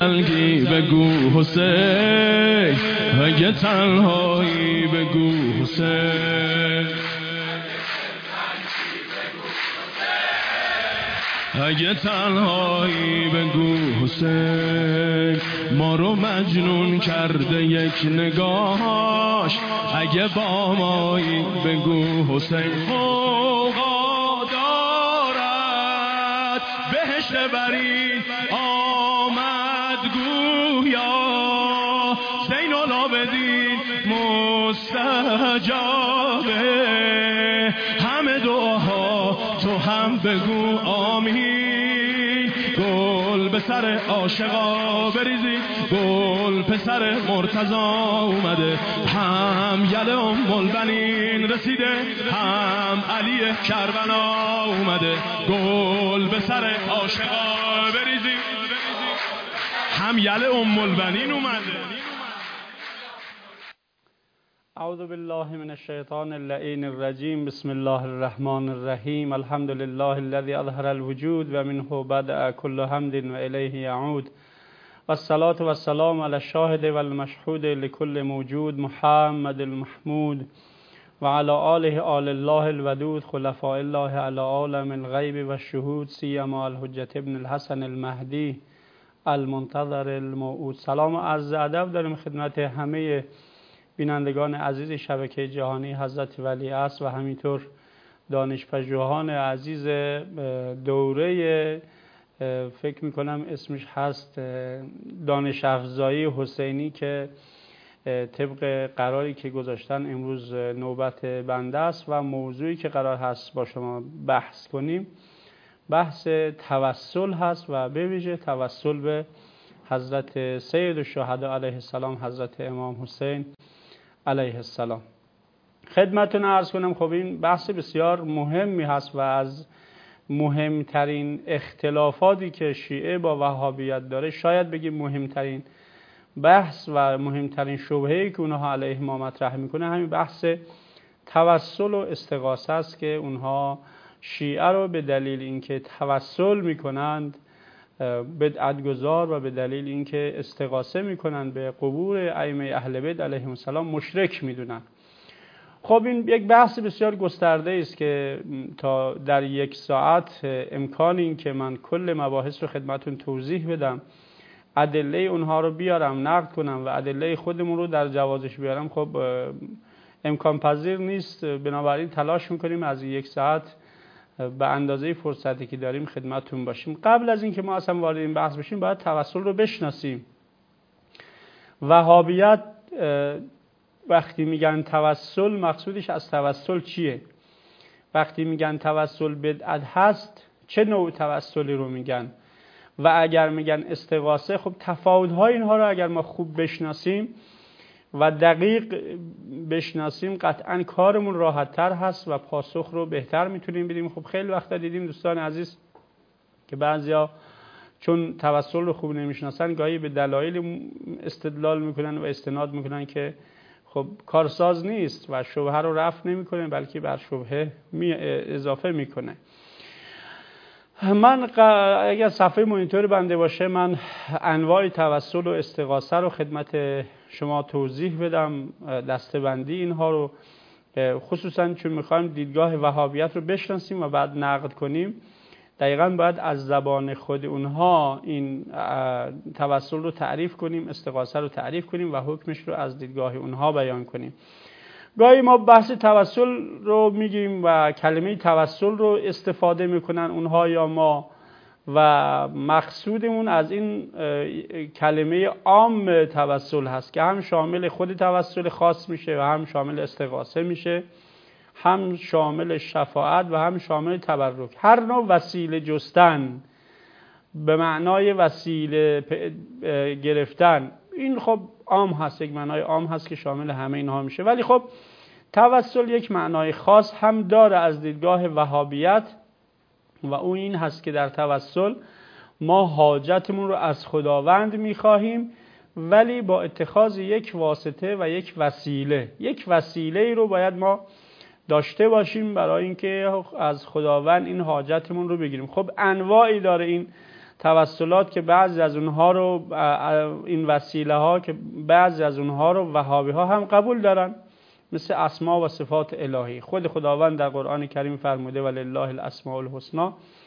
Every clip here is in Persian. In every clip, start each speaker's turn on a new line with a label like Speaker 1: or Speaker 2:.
Speaker 1: تنگی بگو حسین، اگه تنهایی بگو حسین، اگه تنهایی بگو حسین. ما رو مجنون کرده یک نگاهش، اگه با مایی بگو حسین. فوقا دارد بهشت بری آمد گویا، زین العابدین مستجابه، همه دعاها تو هم بگو آمین. گل به سر عاشقا بریزی، گل پسر مرتضا اومده، هم یل ام البنین رسیده، هم علی کربلا اومده. گل به سر عاشقا بریزی، هم یل ام البنین اومده.
Speaker 2: اعوذ بالله من الشیطان اللعین الرجیم. بسم الله الرحمن الرحیم. الحمد لله الذي اظهر الوجود و منه بدأ كل حمد و الیه یعود. والصلاة والسلام على الشاهد والمشهود لكل موجود محمد المحمود و على آله آل الله الودود خلفاء الله على عالم الغیب و الشهود سیما الحجة ابن الحسن المهدی المنتظر الموعود. سلام و عرض ادب داریم خدمت همه بینندگان عزیز شبکه جهانی حضرت ولیعصر و همینطور دانشپژوهان عزیز دوره فکر میکنم اسمش هست دانش افزایی حسینی که طبق قراری که گذاشتن امروز نوبت بنده است و موضوعی که قرار هست با شما بحث کنیم بحث توسل هست و به ویژه توسل به حضرت سید الشهدا علیه السلام، حضرت امام حسین علیه السلام. خدمتتون عرض کنم خب این بحث بسیار مهمی هست و از مهمترین اختلافاتی که شیعه با وهابیت داره، شاید بگیم مهمترین بحث و مهمترین شبهه‌ای که اونها علیه ما مطرح میکنه همین بحث توسل و استغاثه است که اونها شیعه رو به دلیل اینکه توسل میکنند بدعتگذار و به دلیل اینکه استغاثه میکنند به قبور ائمه اهل بیت علیهم السلام مشرک میدونن. خب این یک بحث بسیار گسترده است که تا در یک ساعت امکان این که من کل مباحث رو خدمتون توضیح بدم، ادله اونها رو بیارم نقد کنم و ادله خودمون رو در جوازش بیارم خب امکان پذیر نیست. بنابراین تلاش میکنیم از یک ساعت به اندازه فرصتی که داریم خدمتتون باشیم. قبل از اینکه ما اصلا وارد این بحث بشیم باید توسل رو بشناسیم. وهابیت وقتی میگن توسل مقصودش از توسل چیه؟ وقتی میگن توسل بدعت هست چه نوع توسلی رو میگن؟ و اگر میگن استغاثه، خب تفاوت‌های اینها رو اگر ما خوب بشناسیم و دقیق بشناسیم قطعا کارمون راحت‌تر هست و پاسخ رو بهتر میتونیم بدیم. خب خیلی وقتا دیدیم دوستان عزیز که بعضیا چون توسل رو خوب نمیشناسن گاهی به دلایل استدلال میکنن و استناد میکنن که خب کارساز نیست و شبهه رو رفع نمیکنه بلکه بر شبهه اضافه میکنه. من اگر صفحه مانیتور بنده باشه من انواع توسل و استغاثه رو خدمت شما توضیح بدم، دسته‌بندی اینها رو، خصوصا چون میخوایم دیدگاه وهابیت رو بشناسیم و بعد نقد کنیم. دقیقاً باید از زبان خود اونها این توسل رو تعریف کنیم، استغاثه رو تعریف کنیم و حکمش رو از دیدگاه اونها بیان کنیم. گاهی ما بحث توسل رو میگیم و کلمه توسل رو استفاده میکنن اونها یا ما و مقصودمون از این کلمه عام توسل هست که هم شامل خود توسل خاص میشه و هم شامل استغاثه میشه، هم شامل شفاعت و هم شامل تبرک. هر نوع وسیله جستن به معنای وسیله گرفتن این خب عام هست، یک معنای عام هست که شامل همه اینها میشه. ولی خب توسل یک معنای خاص هم داره از دیدگاه وهابیت و اون این هست که در توسل ما حاجتمون رو از خداوند میخواهیم ولی با اتخاذ یک واسطه و یک وسیله رو باید ما داشته باشیم برای اینکه از خداوند این حاجتمون رو بگیریم. خب انواعی داره این توسلات که بعضی از اونها رو، این وسیله ها که بعضی از اونها رو وهابی ها هم قبول دارن، مثل اسما و صفات الهی. خود خداوند در قرآن کریم فرموده ولله الاسماء الحسنی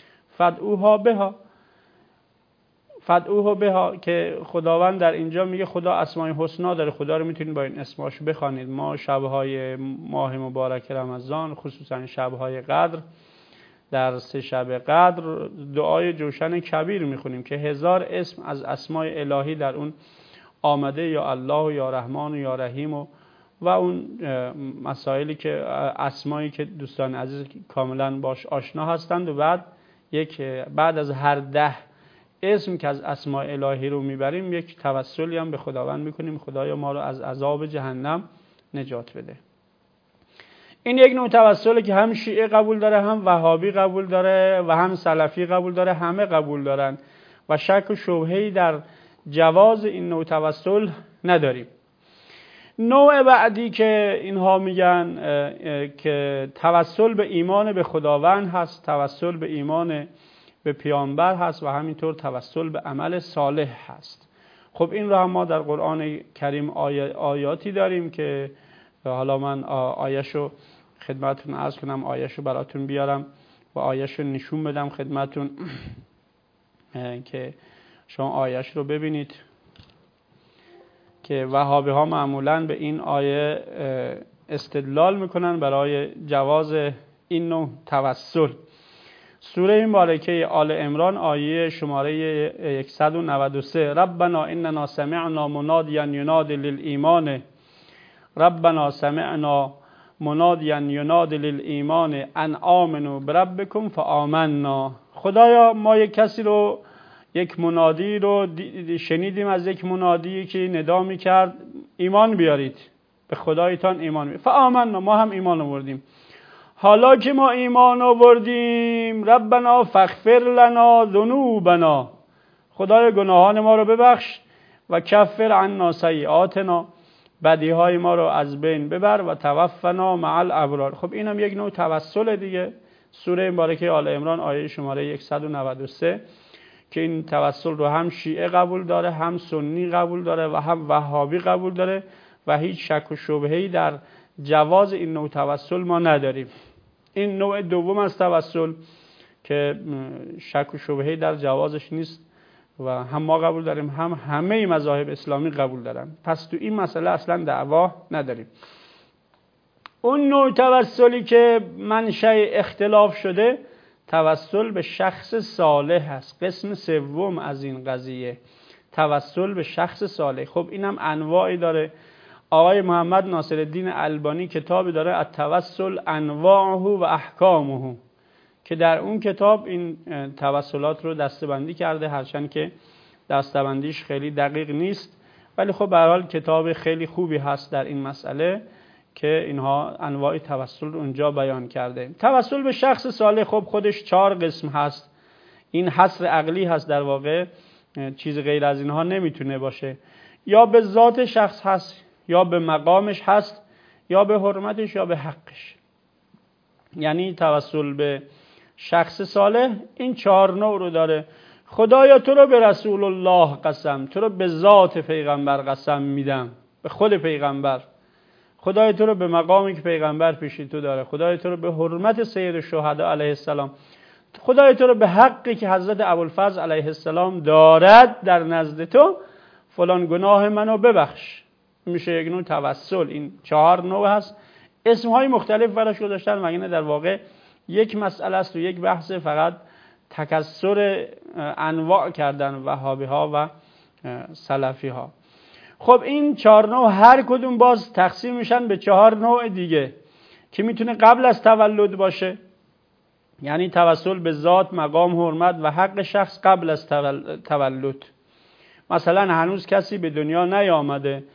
Speaker 2: فادعوه بها که خداوند در اینجا میگه خدا اسمای حسنا داره، خدا رو میتونید با این اسماش بخوانید. ما شبهای ماه مبارک رمضان، خصوصا شبهای قدر، در 3 شب قدر دعای جوشن کبیر میخونیم که 1000 اسم از اسمای الهی در اون آمده، یا الله و یا رحمان و یا رحیم و اون مسائلی که اسمایی که دوستان عزیز کاملا باش آشنا هستند. و بعد از هر 10 اسم که از اسماء الهی رو میبریم یک توسلی هم به خداوند میکنیم، خدایا ما رو از عذاب جهنم نجات بده. این یک نوع توسله که هم شیعه قبول داره، هم وهابی قبول داره و هم سلفی قبول داره، همه قبول دارن و شک و شبهه‌ای در جواز این نوع توسل نداریم. نوع بعدی که اینها میگن که توسل به ایمان به خداوند هست، توسل به ایمان به پیامبر هست و همینطور توسل به عمل صالح هست. خب این رو هم ما در قرآن کریم آیاتی داریم که حالا من آیه‌شو خدمتتون عرض کنم، آیه‌شو براتون بیارم و آیه‌شو نشون بدم خدمتتون که شما آیه‌ش رو ببینید که وهابی ها معمولاً به این آیه استدلال میکنن برای جواز این نوع توسل. سوره مبارکه آل عمران آیه شماره 193 ربنا اننا سمعنا منادیا ینادی للایمان ربنا سمعنا منادیا ینادی للایمان ان آمنوا بربکم فآمنا. خدایا ما یک منادی رو شنیدیم از یک منادی که ندا می‌کرد ایمان بیارید، به خدایتان ایمان بیارید. فآمنا، ما هم ایمان آوردیم. حالا که ما ایمان آوردیم ربنا فاغفر لنا ذنوبنا، خدای گناهان ما رو ببخش و کفر عنا سیئاتنا، بدیهای ما رو از بین ببر و توفنا مع الابرار. خب اینم یک نوع توسل دیگه. سوره مبارکه آل عمران آیه شماره 193 که این توسل رو هم شیعه قبول داره، هم سنی قبول داره و هم وهابی قبول داره و هیچ شک و شبهه‌ای در جواز این نوع توسل ما نداریم. این نوع دوم از توسل که شک و شبهه‌ای در جوازش نیست و هم ما قبول داریم هم همه مذاهب اسلامی قبول دارن، پس تو این مسئله اصلا دعوا نداریم. اون نوع توسلی که منشأ اختلاف شده توسل به شخص صالح است، قسم سوم از این قضیه، توسل به شخص صالح. خب اینم انواعی داره. آقای محمد ناصرالدین البانی کتابی داره التوسل انواعه و احکامه که در اون کتاب این توسلات رو دسته‌بندی کرده، هرچند که دسته‌بندیش خیلی دقیق نیست، ولی خب به هر حال کتاب خیلی خوبی هست در این مسئله که اینها انواع توسل رو اونجا بیان کرده. توسل به شخص صالح خب خودش 4 قسم هست. این حصر عقلی هست، در واقع چیز غیر از اینها نمیتونه باشه. یا به ذات شخص هست، یا به مقامش هست، یا به حرمتش، یا به حقش. یعنی توسل به شخص صالح این 4 نوع رو داره. خدایا تو رو به رسول الله قسم، تو رو به ذات پیغمبر قسم میدم، به خود پیغمبر. خدای تو رو به مقامی که پیغمبر پیش تو داره، خدای تو رو به حرمت سید الشهدا علیه السلام، خدای تو رو به حقی که حضرت ابوالفضل علیه السلام دارد در نزد تو، فلان گناه منو ببخش. میشه یک نوع توسل. این 4 نوع هست. اسمهای مختلف براش گذاشتن و اینه در واقع یک مسئله است و یک بحث، فقط تکثر انواع کردن وهابی ها و سلفی ها. خب این 4 نوع هر کدوم باز تقسیم میشن به 4 نوع دیگه که میتونه قبل از تولد باشه، یعنی توسل به ذات، مقام، حرمت و حق شخص قبل از تولد. مثلا هنوز کسی به دنیا نیامده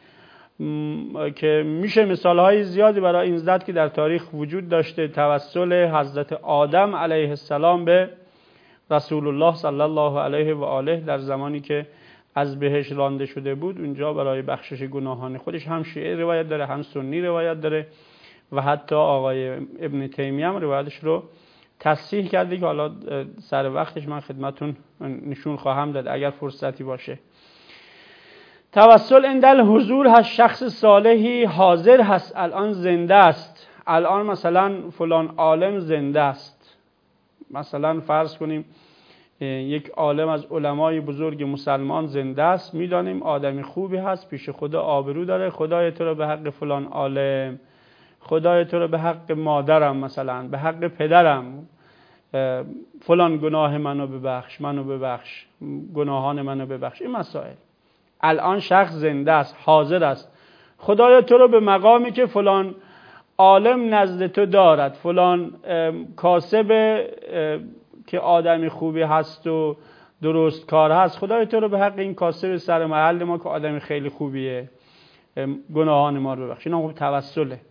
Speaker 2: که میشه مثالهای زیادی برای این زد که در تاریخ وجود داشته. توسل حضرت آدم علیه السلام به رسول الله صلی الله علیه و آله در زمانی که از بهشت رانده شده بود، اونجا برای بخشش گناهان خودش هم شیعه روایت داره، هم سنی روایت داره و حتی آقای ابن تیمیه هم روایتش رو تصحیح کرده که حالا سر وقتش من خدمتون نشون خواهم داد اگر فرصتی باشه. توسل عند الحضور هست، شخص صالحی حاضر هست، الان زنده است، الان مثلا فلان عالم زنده است، مثلا فرض کنیم یک عالم از علمای بزرگ مسلمان زنده است، میدانیم آدمی خوبی هست، پیش خدا آبرو داره، خدای تو رو به حق فلان عالم، خدای تو رو به حق مادرم، مثلا به حق پدرم، فلان گناه منو ببخش، گناهان منو ببخش. این مسائل الان شخص زنده است، حاضر است، خدای تو رو به مقامی که فلان عالم نزد تو دارد، فلان کاسب که آدمی خوبی هست و درست کار هست، خدای تو رو به حق این کاسب سر محل ما که آدمی خیلی خوبیه گناهان ما رو ببخش. اینا خوب توسله.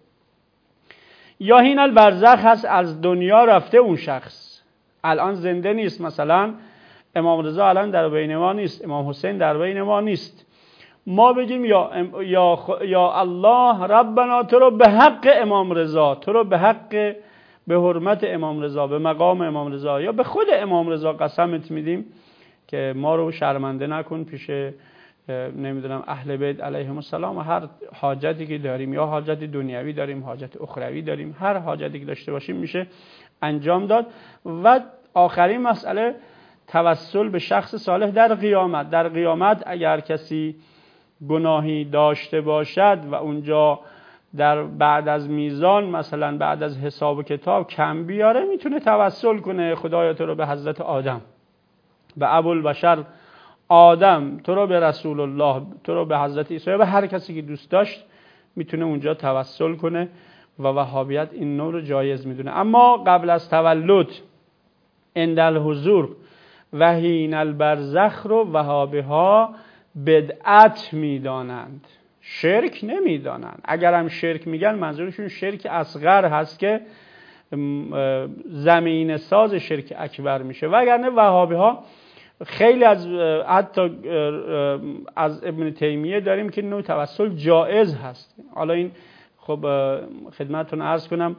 Speaker 2: یا هین البرزخ هست، از دنیا رفته اون شخص، الان زنده نیست، مثلا امام رضا الان در بین ما نیست، امام حسین در بین ما نیست، ما بگیم یا الله ربنا تو رو به حق امام رضا، تو رو به حق، به حرمت امام رضا، به مقام امام رضا، یا به خود امام رضا قسمت میدیم که ما رو شرمنده نکن پیش نمیدونم اهل بیت علیهم السلام، و هر حاجتی که داریم، یا حاجت دنیوی داریم، حاجت اخروی داریم، هر حاجتی که داشته باشیم میشه انجام داد. و آخرین مسئله توسل به شخص صالح در قیامت. در قیامت اگر کسی گناهی داشته باشد و اونجا در بعد از میزان، مثلا بعد از حساب و کتاب کم بیاره، میتونه توسل کنه، خدایا تو رو به حضرت آدم، به ابوالبشر آدم، تو رو به رسول الله، تو رو به حضرت عیسی، به هر کسی که دوست داشت میتونه اونجا توسل کنه و وهابیت این نوع رو جایز میدونه. اما قبل از تولد عند الحضور و حین البرزخ رو وهابی ها بدعت میدانند، شرک نمیدانند. اگر هم شرک میگن منظورشون شرک اصغر هست که زمین ساز شرک اکبر میشه. وگرنه وهابی ها خیلی حتی از ابن تیمیه داریم که نوع توسل جائز هست. حالا این خب خدمتتون عرض کنم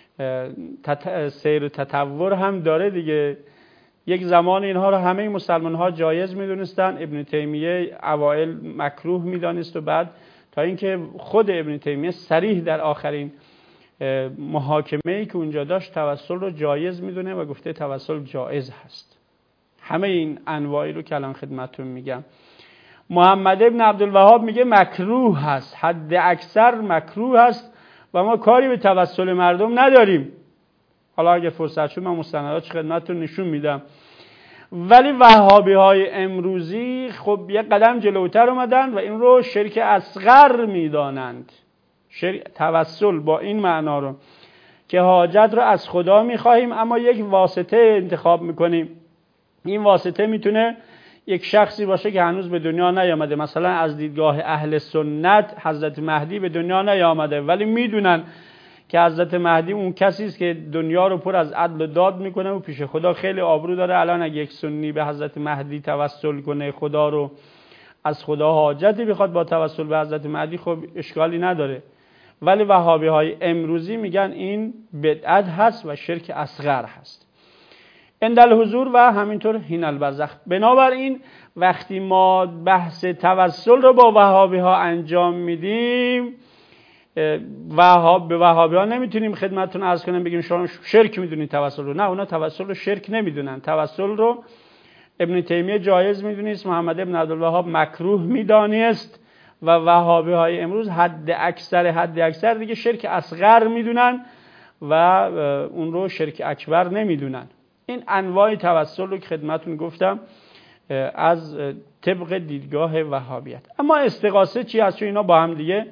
Speaker 2: سیر و تطور هم داره دیگه. یک زمان اینها رو همه مسلمان ها جایز میدونستن، ابن تیمیه اوائل مکروه میدانست و بعد تا اینکه خود ابن تیمیه صریح در آخرین محاکمه‌ای که اونجا داشت توسل رو جایز میدونه و گفته توسل جایز هست. همه این انواعی رو که الان خدمتتون میگم. محمد ابن عبدالوهاب میگه مکروه هست، حد اکثر مکروه هست و ما کاری به توسل مردم نداریم. حالا اگه فرصت شد من مستنداتش خدمتتون نشون میدم. ولی وهابی های امروزی خب یک قدم جلوتر اومدن و این رو شرک اصغر میدانند. توسل با این معنا رو که حاجت رو از خدا میخواهیم اما یک واسطه انتخاب میکنیم. این واسطه میتونه یک شخصی باشه که هنوز به دنیا نیامده، مثلا از دیدگاه اهل سنت حضرت مهدی به دنیا نیامده، ولی میدونن که حضرت مهدی اون کسی است که دنیا رو پر از عدل و داد میکنه و پیش خدا خیلی آبرو داره. الان اگه یک سنی به حضرت مهدی توسل کنه، خدا رو از خدا حاجتی بخواد با توسل به حضرت مهدی، خب اشکالی نداره. ولی وهابی های امروزی میگن این بدعت هست و شرک اصغر هست. عند الحضور و همینطور حین البرزخ. بنابراین وقتی ما بحث توسل رو با وهابی ها انجام میدیم، به وهابی ها نمیتونیم خدمتتون عرض کنم بگیم شما شرک میدونید توسل رو. نه، اونا توسل رو شرک نمیدونن. توسل رو ابن تیمیه جایز میدونست، محمد ابن عبدالوهاب مکروه میدانست و وهابی های امروز حد اکثر دیگه شرک اصغر میدونن و اون رو شرک اکبر نمیدونن. این انواع توسل رو که خدمتتون گفتم از طبق دیدگاه وهابیت. اما استغاثه چی هست؟ چون اینا با هم دیگه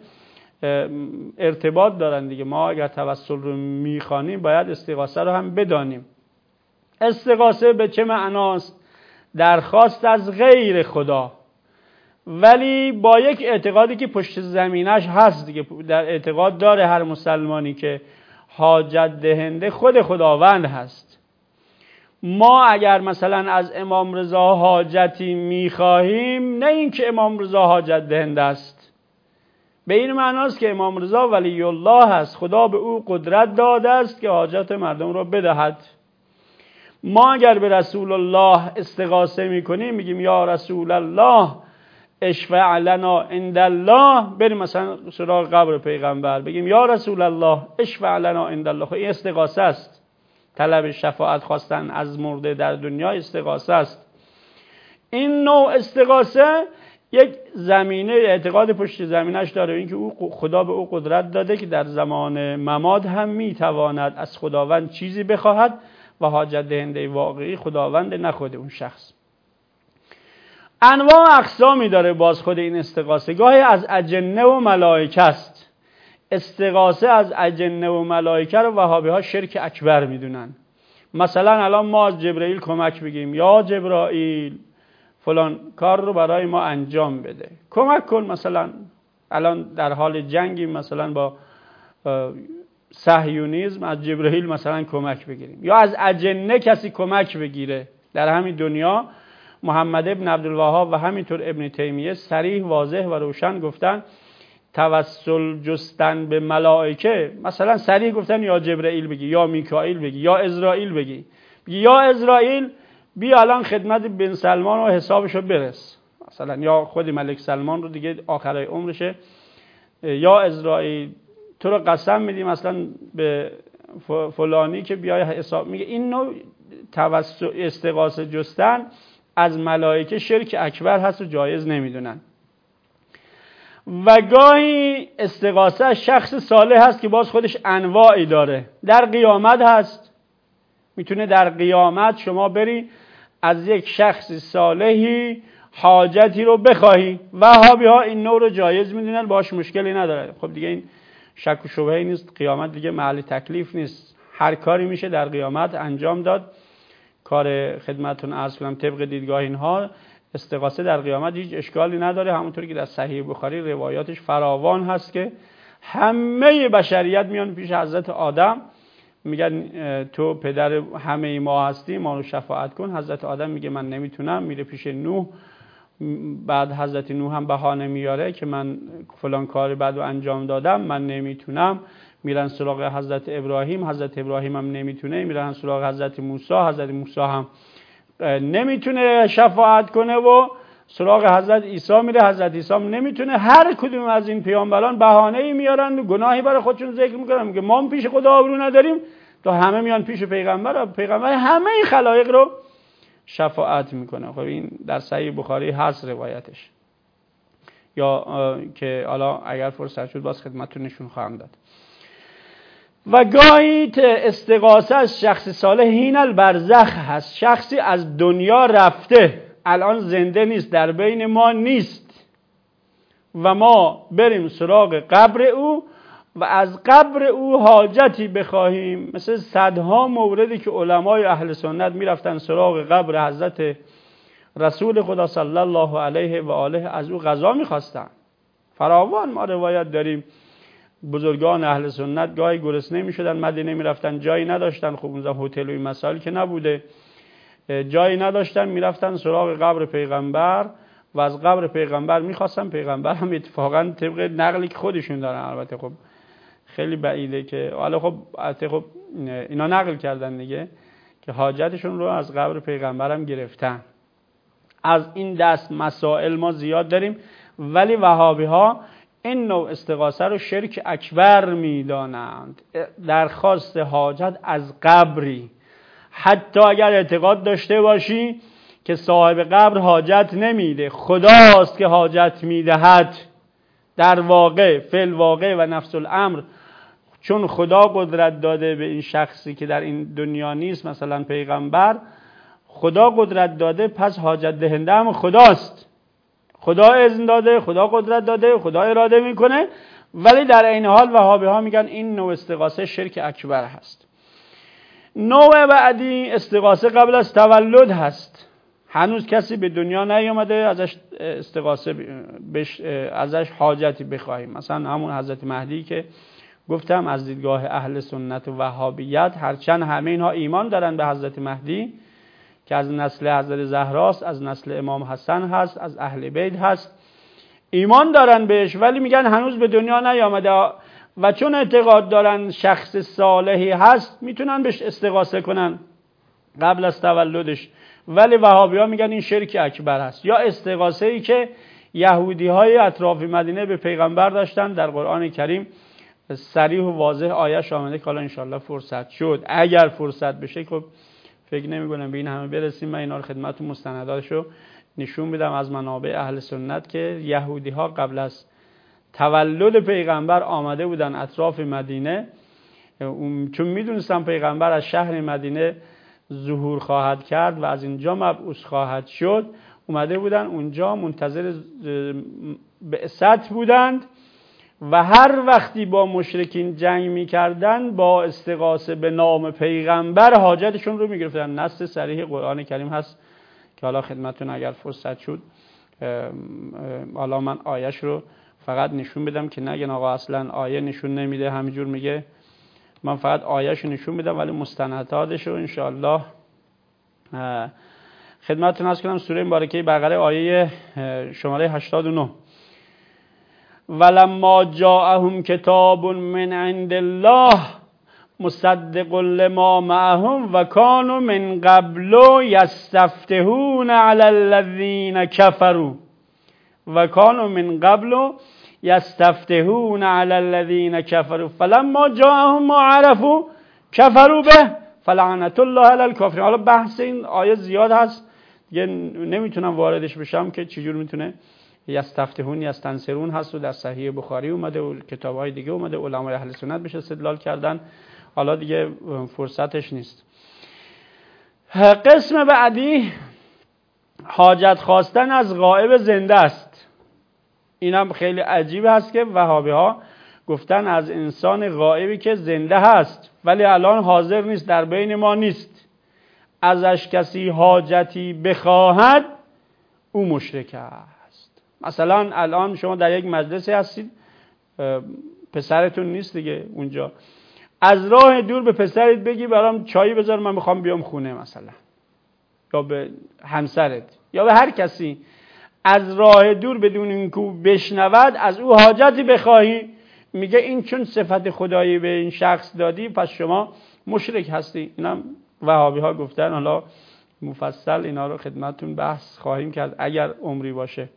Speaker 2: ارتباط دارن دیگه. ما اگر توسل رو میخوانیم باید استغاثه رو هم بدانیم. استغاثه به چه معناست؟ درخواست از غیر خدا، ولی با یک اعتقادی که پشت زمینش هست دیگه. در اعتقاد داره هر مسلمانی که حاجت دهنده خود خداوند هست. ما اگر مثلا از امام رضا حاجتی میخواهیم، نه اینکه امام رضا حاجت دهنده است، به این معناست که امام رضا ولی الله است، خدا به او قدرت داده است که حاجت مردم را بدهد. ما اگر به رسول الله استغاثه میکنیم میگیم یا رسول الله اشفع لنا عند الله، بریم مثلا سراغ قبر پیغمبر بگیم یا رسول الله اشفع لنا عند الله، خب این استغاثه است. طلب شفاعت خواستن از مرده در دنیا استغاثه است. این نوع استغاثه یک زمینه اعتقاد پشت زمینش داره، اینکه او خدا به او قدرت داده که در زمان ممات هم میتواند از خداوند چیزی بخواهد و حاجت دهنده واقعی خداوند نه خود اون شخص. انواع اقسامی داره باز خود این استغاثه. گاهی از اجنه و ملائکه است. استغاثه از اجنه و ملائکه رو وهابی ها شرک اکبر میدونن. مثلا الان ما از جبرائیل کمک بگیم یا جبرائیل فلان کار رو برای ما انجام بده، کمک کن. مثلا الان در حال جنگی مثلا با صهیونیسم، از جبرائیل مثلا کمک بگیریم، یا از اجنه کسی کمک بگیره. در همین دنیا محمد ابن عبدالوهاب و همینطور ابن تیمیه صریح واضح و روشن گفتن توسل جستن به ملائکه، مثلا صریح گفتن یا جبرائیل بگی، یا میکائیل بگی، یا اسرائیل بگی یا اسرائیل بیا الان خدمت بن سلمان و حسابشو برس، مثلا یا خود ملک سلمان رو دیگه آخرای عمرشه، یا اسرائیل تو رو قسم میدیم مثلا به فلانی که بیای حساب. میگه این نوع توسل استغاثه جستن از ملائکه شرک اکبر هست و جایز نمیدونن. و گاهی استغاثه از شخص صالح هست که باز خودش انواعی داره. در قیامت هست، میتونه در قیامت شما بری از یک شخص صالحی حاجتی رو بخواهی. وهابی ها این نوع رو جایز میدونن، باش مشکلی نداره. خب دیگه این شک و شبهه‌ای نیست، قیامت دیگه محل تکلیف نیست، هر کاری میشه در قیامت انجام داد. کار خدمتتون عرض کنم طبق دیدگاه اینها استغاثه در قیامت هیچ اشکالی نداره، همونطوری که در صحیح بخاری روایاتش فراوان هست که همه بشریت میان پیش حضرت آدم میگن تو پدر همه ما هستی، ما رو شفاعت کن. حضرت آدم میگه من نمیتونم، میره پیش نوح، بعد حضرت نوح هم بهانه میاره که من فلان کار بعدو انجام دادم، من نمیتونم. میرن سراغ حضرت ابراهیم، حضرت ابراهیم هم نمیتونه، میرن سراغ حضرت موسی، حضرت موسی هم نمیتونه شفاعت کنه و سراغ حضرت عیسی میره، حضرت عیسی هم نمیتونه. هر کدوم از این پیامبران بهانه‌ای میارن و گناهی برای خودشون ذکر میکنن، میگه ما هم پیش خدا آبرو نداریم، تا همه میان پیش پیغمبر، پیغمبر همه این خلایق رو شفاعت میکنه. خب این در صحیح بخاری هست روایتش، یا که حالا اگر فرصت شد باز خدمتتون نشون خواهم داد. و گاهی استغاثه از شخص صالح هین البرزخ هست، شخصی از دنیا رفته الان زنده نیست، در بین ما نیست و ما بریم سراغ قبر او و از قبر او حاجتی بخواهیم. مثل صدها موردی که علمای اهل سنت میرفتن سراغ قبر حضرت رسول خدا صلی الله علیه و آله، از او غذا میخواستن. فراوان ما روایت داریم بزرگان اهل سنت گاهی گرسنه میشدن، مدینه میرفتن، جایی نداشتن، خب اونجا هتل و این مسائل که نبوده، جایی نداشتن، میرفتن سراغ قبر پیغمبر و از قبر پیغمبر میخواستن. پیغمبر هم اتفاقا طبق نقلی که خودشون دارن، البته خب خیلی بعیده که حالا خب اینا نقل کردن دیگه، که حاجتشون رو از قبر پیغمبر هم گرفتن. از این دست مسائل ما زیاد داریم، ولی وهابی ها این نوع استغاثه رو شرک اکبر میدانند. درخواست حاجت از قبری، حتی اگر اعتقاد داشته باشی که صاحب قبر حاجت نمیده، خداست که حاجت میدهد، در واقع فی الواقع و نفس الامر چون خدا قدرت داده به این شخصی که در این دنیا نیست، مثلا پیغمبر، خدا قدرت داده، پس حاجت دهنده هم خداست. خدا اذن داده، خدا قدرت داده، خدا اراده میکنه. ولی در این حال وهابی ها میگن این نوع استغاثه شرک اکبر هست. نوع بعدی استغاثه قبل از تولد هست. هنوز کسی به دنیا نیامده ازش استغاثه ازش حاجتی بخواهیم. مثلا همون حضرت مهدی که گفتم از دیدگاه اهل سنت و وهابیت، هرچند همه اینها ایمان دارن به حضرت مهدی که از نسل حضرت زهراست، از نسل امام حسن هست، از اهل بیت هست، ایمان دارن بهش، ولی میگن هنوز به دنیا نیامده و چون اعتقاد دارن شخص صالحی هست میتونن بهش استغاثه کنن. قبل از تولدش، ولی وهابی‌ها میگن این شرک اکبر هست. یا استغاثه‌ای که یهودی‌های اطراف مدینه به پیغمبر داشتن، در قرآن کریم صریح و واضح آیه‌اش آمده که حالا انشالله فرصت شد، اگر فرصت بشه، خب فکر نمی‌کنم به این همه برسیم، من اینا رو خدمتتون مستنداتشو نشون میدم از منابع اهل سنت که یهودی‌ها قبل از تولد پیغمبر آمده بودن اطراف مدینه، چون میدونستن پیغمبر از شهر مدینه ظهور خواهد کرد و از اینجا مبعوث خواهد شد، اومده بودن اونجا منتظر بعثت بودند و هر وقتی با مشرکین جنگ میکردن با استغاثه به نام پیغمبر حاجتشون رو میگرفتن. نص صریح قرآن کریم هست که حالا خدمتتون اگر فرصت شد حالا من آیش رو فقط نشون بدم که نگن آقا اصلا آیه نشون نمیده، همینجور میگه. من فقط آیه‌شو نشون میدم ولی مستنداتشو انشاءالله خدمتتون عرض کنم. سوره مبارکه بقره آیه شماره 89: ولما جاءهم کتاب من عند الله مصدق لما معهم و كانوا من قبل یستفتحون علی الذین کفروا و كانوا من قبل یستفتحون علی الذین کفروا فلما جاءهم ما عرفوا کفروا به فلعنت الله علی الکافرین. حالا بحث این آیه زیاد هست دیگه نمیتونم واردش بشم که چجور میتونه یستفتحون یستنصرون هست و در صحیح بخاری اومده و کتاب‌های دیگه اومده، علمای اهل سنت بهش استدلال کردن، حالا دیگه فرصتش نیست. قسم بعدی حاجت خواستن از غائب زنده است. اینم خیلی عجیب هست که وهابی‌ها گفتن از انسان غائبی که زنده هست ولی الان حاضر نیست، در بین ما نیست، ازش کسی حاجتی بخواهد او مشرک است. مثلا الان شما در یک مجلسی هستید، پسرتون نیست دیگه اونجا، از راه دور به پسرت بگی برام چایی بذار من میخوام بیام خونه مثلا، یا به همسرت یا به هر کسی، از راه دور بدون اینکه بشنود از او حاجتی بخواهی، میگه این چون صفت خدایی به این شخص دادی پس شما مشرک هستی. اینم وهابی ها گفتن. حالا مفصل اینا رو خدمتتون بحث خواهیم کرد اگر عمری باشه.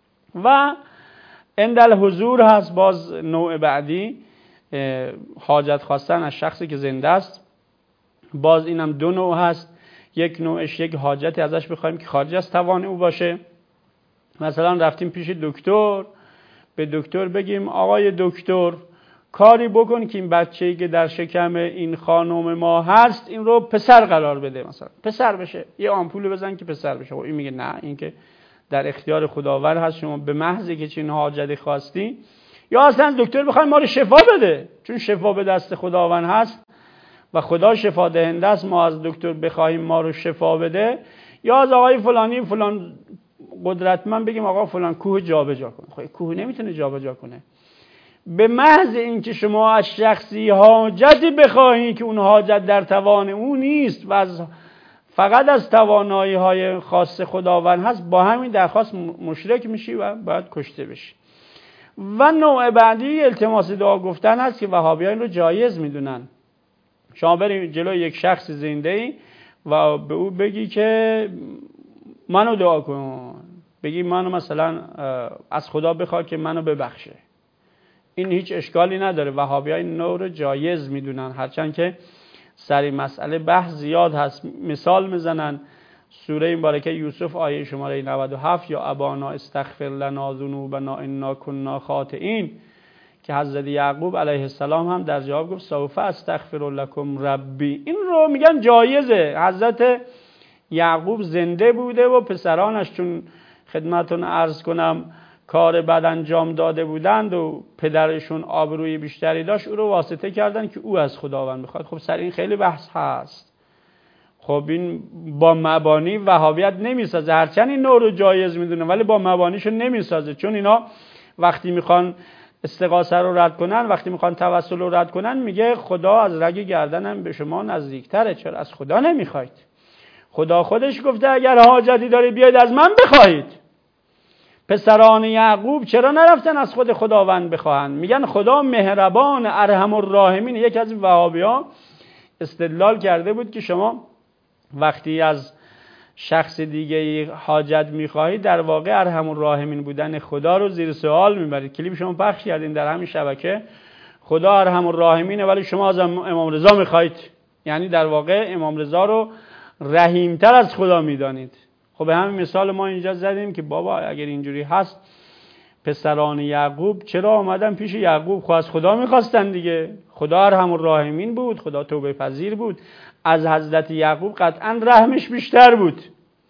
Speaker 2: و عند الحضور هست باز نوع بعدی، حاجت خواستن از شخصی که زنده است. باز اینم دو نوع هست، یک نوعش یک حاجتی ازش بخوایم که خارج از توان او باشه. مثلا رفتیم پیش دکتر، به دکتر بگیم آقای دکتر کاری بکن که این بچه‌ای که در شکم این خانم ما هست این رو پسر قرار بده، مثلا پسر بشه، یه آمپول بزن که پسر بشه. خب این میگه نه، این که در اختیار خداوند هست، شما به محض که چین حاجتی خواستی، یا اصلا دکتر بخوایم ما رو شفا بده، چون شفا به دست خداوند هست و خدا شفا دهنده است، ما از دکتر بخوایم ما رو شفا بده، یا از آقای فلانی فلان قدرتمند بگیم آقا فلان کوه جابجا کن. خب کوه نمیتونه جابجا کنه. به محض اینکه شما از شخصی حاجتی بخواهید که اون حاجت در توان اون نیست و فقط از توانایی های خاص خداوند هست، با همین درخواست مشرک میشی و باید کشته بشی. و نوع بعدی التماس دعا گفتن هست که وهابی‌ها این رو جایز میدونن. شما برید جلوی یک شخص زنده ای و به او بگی که منو دعا کن، بگی منو مثلا از خدا بخواد که منو ببخشه، این هیچ اشکالی نداره. وهابی‌ها این نوع رو جایز میدونن، هرچند که سر مسئله بحث زیاد هست. مثال میزنن سوره مبارکه یوسف آیه شماره 97: یا ابانا استغفر لنا ذنوبنا انا كنا خاطئین، که حضرت یعقوب علیه السلام هم در جواب گفت سوف استغفر لکم ربی. این رو میگن جایزه. حضرت یعقوب زنده بوده و پسرانش چون خدمتون عرض کنم کار بد انجام داده بودند و پدرشون آبروی بیشتری داشت، او رو واسطه کردن که او از خداوند بخواد. خب سر این خیلی بحث هست. خب این با مبانی وهابیت نمیسازه، هرچند این نوع رو جایز میدونه ولی با مبانیشو نمیسازه، چون اینا وقتی میخوان استغاثه رو رد کنن، وقتی میخوان توسل رو رد کنن، میگه خدا از رگ گردنم به شما نزدیکتره، چرا از خدا نمیخواید؟ خدا خودش گفته اگر حاجتی دارید بیاید از من بخواهید. پسران یعقوب چرا نرفتن از خود خداوند بخواهند؟ میگن خدا مهربان ارحم الراحمین. یک از وهابی‌ها استدلال کرده بود که شما وقتی از شخص دیگه حاجت میخواهید در واقع ارحم الراحمین بودن خدا رو زیر سوال میبرید. کلیپ شما پخش کردین در همین شبکه، خدا ارحم الراحمینه ولی شما از امام رضا میخواید، یعنی در واقع امام رضا رو رحیمتر از خدا میدانید. خب به همین مثال ما اینجا زدیم که بابا اگر اینجوری هست پسران یعقوب چرا آمدن پیش یعقوب؟ خب از خدا میخواستن دیگه، خدا ارحم الراحمین بود، خدا توبه پذیر بود، از حضرت یعقوب قطعا رحمش بیشتر بود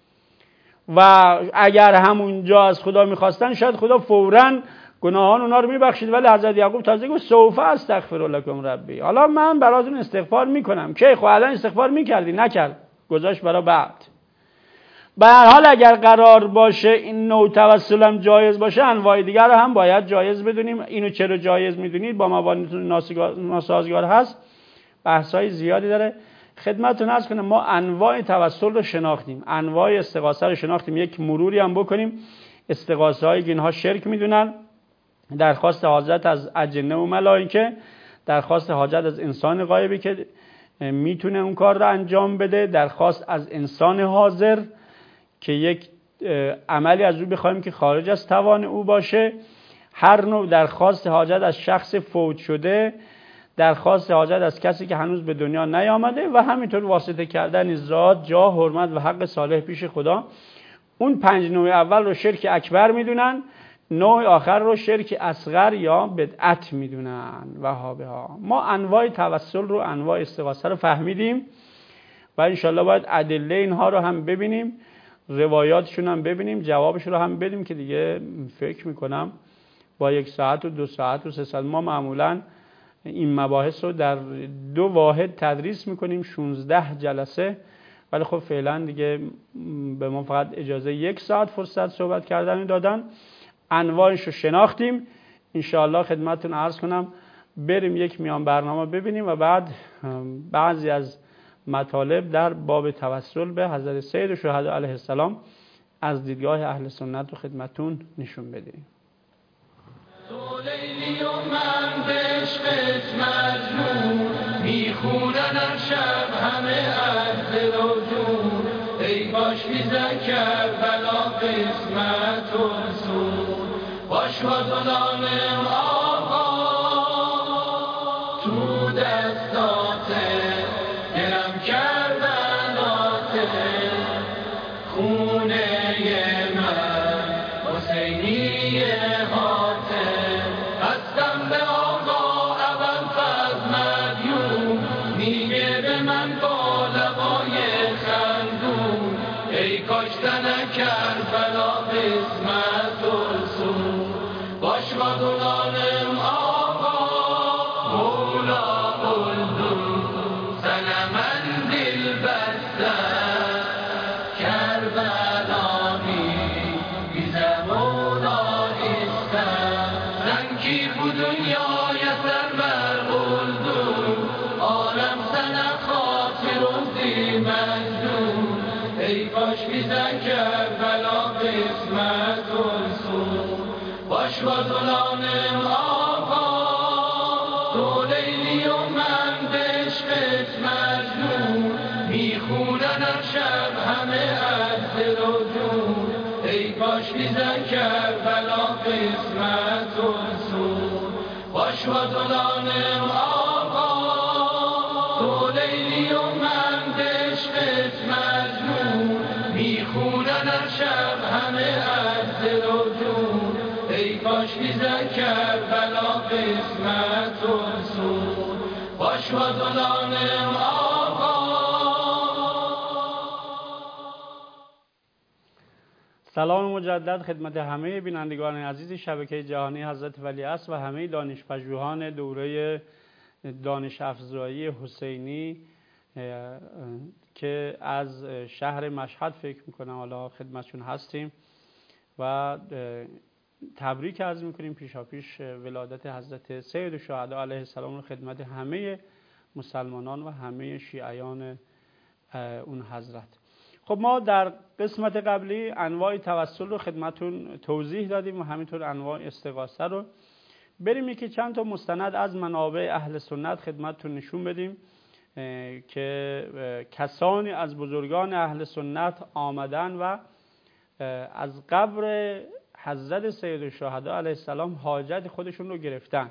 Speaker 2: و اگر همونجا از خدا میخواستن شاید خدا فوراً گناهان اونا رو میبخشید، ولی حضرت یعقوب تازه گفت سوف استغفر لکم ربی، حالا من براتون استغفار میکنم. که خب الان استغفار میکردی نکرد، گذاشت برای بعد. به هر حال اگر قرار باشه این نوع توسل هم جایز باشه، انواع دیگر رو هم باید جایز بدونیم. اینو چرا جایز میدونید؟ با موانعتون ناسازگار هست، بحثای زیادی داره. خدمتتون عرض کنم ما انواع توسل رو شناختیم، انواع استغاثه رو شناختیم. یک مروری هم بکنیم. استغاثه های که اینها شرک میدونن، درخواست حاجت از اجنه و ملائکه، درخواست حاجت از انسان غایبی که میتونه اون کار رو انجام بده، درخواست از انسان حاضر که یک عملی از او بخوایم که خارج از توان او باشه، هر نوع درخواست حاجت از شخص فوت شده، درخواست حاجت از کسی که هنوز به دنیا نیامده و همینطور واسطه کردن ذات، جاه، حرمت و حق صالح پیش خدا. اون 5 نوع اول رو شرک اکبر میدونن، نوع آخر رو شرک اصغر یا بدعت میدونن. وهابه ها ما انواع توسل رو، انواع استغاثه رو فهمیدیم و انشالله باید ادله اینها رو هم ببینیم، روایاتشون هم ببینیم، جوابش رو هم بدیم که دیگه فکر میکنم با 1 ساعت و 2 ساعت و 3 ساعت ما معمولاً این مباحث رو در 2 واحد تدریس میکنیم، 16 جلسه، ولی خب فعلا دیگه به ما فقط اجازه 1 ساعت فرصت صحبت کردن دادن. انواعش رو شناختیم. انشاءالله خدمتتون عرض کنم بریم یک میان برنامه ببینیم و بعد بعضی از مطالب در باب توسل به حضرت سید الشهدا علیه السلام از دیدگاه اهل سنت رو خدمتتون نشون بدیم.
Speaker 3: تو لیلی و من به عشقت مجنون، میخونن شب همه از دل و جون، ای باش بیزن کربلا قسمت و رسون، باش با دلانم آقا تو دستاته، دلم کربلاته، خونه من حسینی هاته، هستم به آقا اول فز مدیون، میگه به من با لبای خندون، ای کاشتن کربلا قسمت و رسون، باش با دلانم آقا مولا قلدون، سنمن دل بستن کربلانی بی زمان آهستن، زنکی بو دنیا یسر بر قلدون، عالم سنه خاطر و دی مجنون، ای کاش بیزن کربلا قسمت و رسون، باش با دلانم آقا تو لیلی و من به عشقت مجنون، میخونن شب همه از دل و جون، ای کاش بیزن کربلا قسمت و رسون، باش با دلانم آقا تو لیلی و من به عشقت مجنون، میخونن شب همه از دل و جون، ای کاش بیزن کربلا قسمت و رسون، باش با دلانم آقا.
Speaker 2: سلام مجدد خدمت همه بینندگان عزیز شبکه جهانی حضرت ولیعصر و همه دانش‌پژوهان دوره دانش افزایی حسینی که از شهر مشهد فکر میکنم حالا خدمتشون هستیم و تبریک عرض میکنیم پیشاپیش ولادت حضرت سید الشهدا علیه السلام رو خدمت همه مسلمانان و همه شیعیان اون حضرت. خب ما در قسمت قبلی انواع توسل رو خدمتون توضیح دادیم و همینطور انواع استغاثه رو. بریم یکی چند تا مستند از منابع اهل سنت خدمتون نشون بدیم که کسانی از بزرگان اهل سنت آمدن و از قبر حضرت سید الشهدا علیه السلام حاجت خودشون رو گرفتن.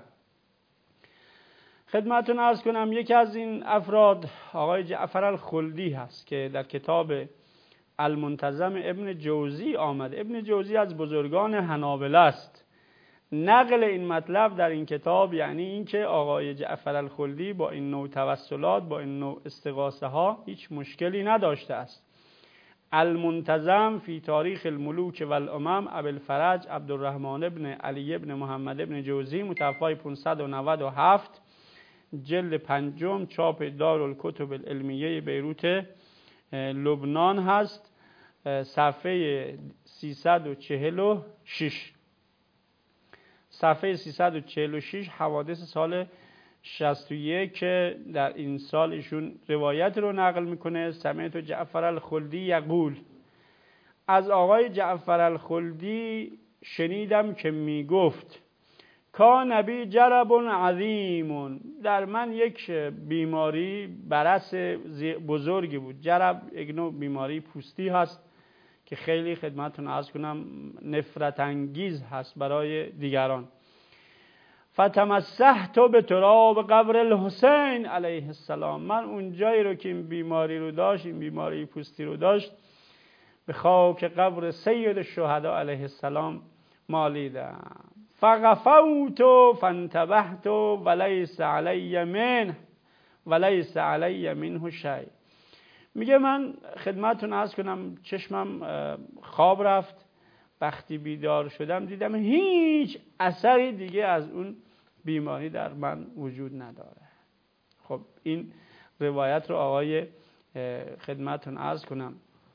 Speaker 2: خدمتتون عرض کنم یکی از این افراد آقای جعفر الخلدی هست که در کتاب المنتظم ابن جوزی آمده. ابن جوزی از بزرگان حنابلة است. نقل این مطلب در این کتاب یعنی اینکه آقای جعفر الخلدی با این نوع توسلات، با این نوع استغاثه ها هیچ مشکلی نداشته است. المنتظم فی تاریخ الملوک و الامم ابوالفرج عبدالرحمن ابن علی ابن محمد ابن جوزی متوفی 597 جلد 5 چاپ دارالکتب العلمیه بیروت لبنان هست، صفحه 346. صفحه 346 حوادث سال 61 که در این سال ایشون روایت رو نقل میکنه. سمعت جعفر الخلدی یقول، از آقای جعفر الخلدی شنیدم که میگفت کان بی جرب عظیم، در من یک بیماری برس بزرگی بود. جرب یک نوع بیماری پوستی هست که خیلی خدمتتون عرض کنم نفرت انگیز هست برای دیگران. فتمسحت بتراب قبر الحسین علیه السلام، من اون جایی رو که این بیماری رو داشت، این بیماری پوستی رو داشت، به خاک قبر سید الشهدا علیه السلام مالیدم. فغفوت فانتبهت وليس علی منه شیء. میگه من خدمتتون عرض کنم چشمم خواب رفت، وقتی بیدار شدم دیدم هیچ اثری دیگه از اون بیماری در من وجود نداره. خب این روایت رو آقای خدمتتون عرض کنم